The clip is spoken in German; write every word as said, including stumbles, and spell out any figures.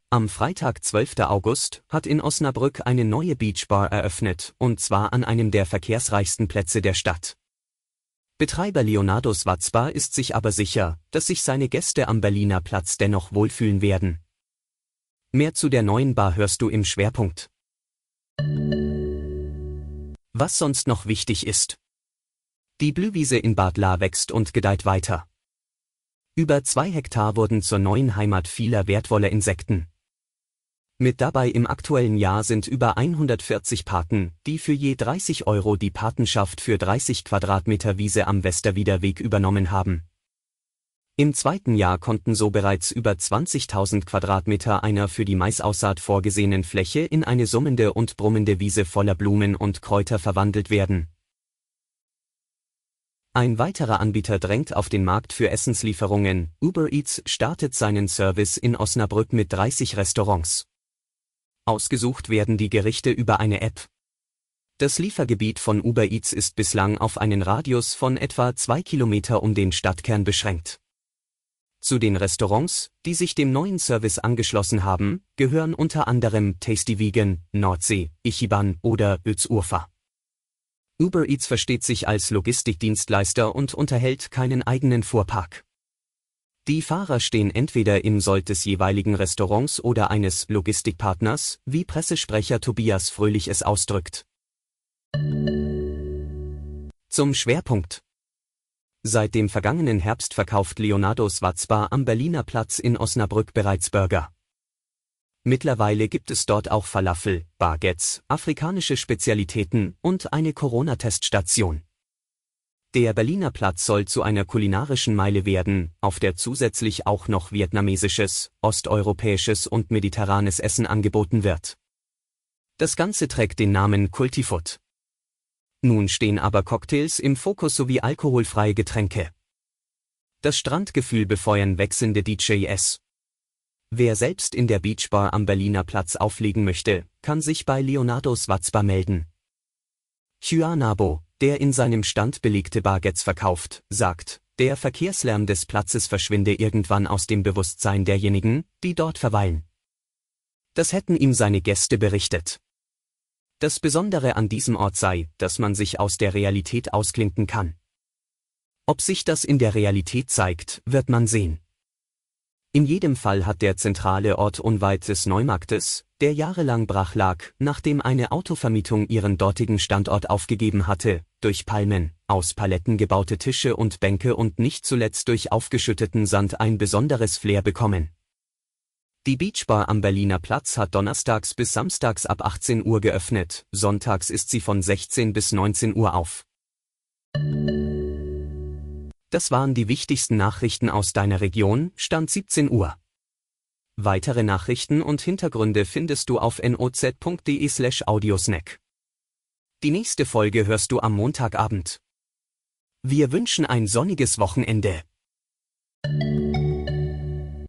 Am Freitag, zwölften August, hat in Osnabrück eine neue Beachbar eröffnet, und zwar an einem der verkehrsreichsten Plätze der Stadt. Betreiber Leonardo Schwarzbar ist sich aber sicher, dass sich seine Gäste am Berliner Platz dennoch wohlfühlen werden. Mehr zu der neuen Bar hörst du im Schwerpunkt. Was sonst noch wichtig ist. Die Blühwiese in Bad Lahr wächst und gedeiht weiter. Über zwei Hektar wurden zur neuen Heimat vieler wertvoller Insekten. Mit dabei im aktuellen Jahr sind über hundertvierzig Paten, die für je dreißig Euro die Patenschaft für dreißig Quadratmeter Wiese am Westerwieder Weg übernommen haben. Im zweiten Jahr konnten so bereits über zwanzigtausend Quadratmeter einer für die Maisaussaat vorgesehenen Fläche in eine summende und brummende Wiese voller Blumen und Kräuter verwandelt werden. Ein weiterer Anbieter drängt auf den Markt für Essenslieferungen. Uber Eats startet seinen Service in Osnabrück mit dreißig Restaurants. Ausgesucht werden die Gerichte über eine App. Das Liefergebiet von Uber Eats ist bislang auf einen Radius von etwa zwei Kilometer um den Stadtkern beschränkt. Zu den Restaurants, die sich dem neuen Service angeschlossen haben, gehören unter anderem Tasty Vegan, Nordsee, Ichiban oder Öz Urfa. Uber Eats versteht sich als Logistikdienstleister und unterhält keinen eigenen Fuhrpark. Die Fahrer stehen entweder im Sold des jeweiligen Restaurants oder eines Logistikpartners, wie Pressesprecher Tobias Fröhlich es ausdrückt. Zum Schwerpunkt. Seit dem vergangenen Herbst verkauft Leonardo Schwarzbar am Berliner Platz in Osnabrück bereits Burger. Mittlerweile gibt es dort auch Falafel, Baguettes, afrikanische Spezialitäten und eine Corona-Teststation. Der Berliner Platz soll zu einer kulinarischen Meile werden, auf der zusätzlich auch noch vietnamesisches, osteuropäisches und mediterranes Essen angeboten wird. Das Ganze trägt den Namen Kultifood. Nun stehen aber Cocktails im Fokus sowie alkoholfreie Getränke. Das Strandgefühl befeuern wechselnde D Js. Wer selbst in der Beachbar am Berliner Platz auflegen möchte, kann sich bei Leonardo Schwarzbar melden. Chuanabo, der in seinem Stand belegte Baguettes verkauft, sagt, der Verkehrslärm des Platzes verschwinde irgendwann aus dem Bewusstsein derjenigen, die dort verweilen. Das hätten ihm seine Gäste berichtet. Das Besondere an diesem Ort sei, dass man sich aus der Realität ausklinken kann. Ob sich das in der Realität zeigt, wird man sehen. In jedem Fall hat der zentrale Ort unweit des Neumarktes, der jahrelang brach lag, nachdem eine Autovermietung ihren dortigen Standort aufgegeben hatte, durch Palmen, aus Paletten gebaute Tische und Bänke und nicht zuletzt durch aufgeschütteten Sand ein besonderes Flair bekommen. Die Beachbar am Berliner Platz hat donnerstags bis samstags ab achtzehn Uhr geöffnet, sonntags ist sie von sechzehn bis neunzehn Uhr auf. Das waren die wichtigsten Nachrichten aus deiner Region, Stand siebzehn Uhr. Weitere Nachrichten und Hintergründe findest du auf noz punkt de slash audiosnack. Die nächste Folge hörst du am Montagabend. Wir wünschen ein sonniges Wochenende.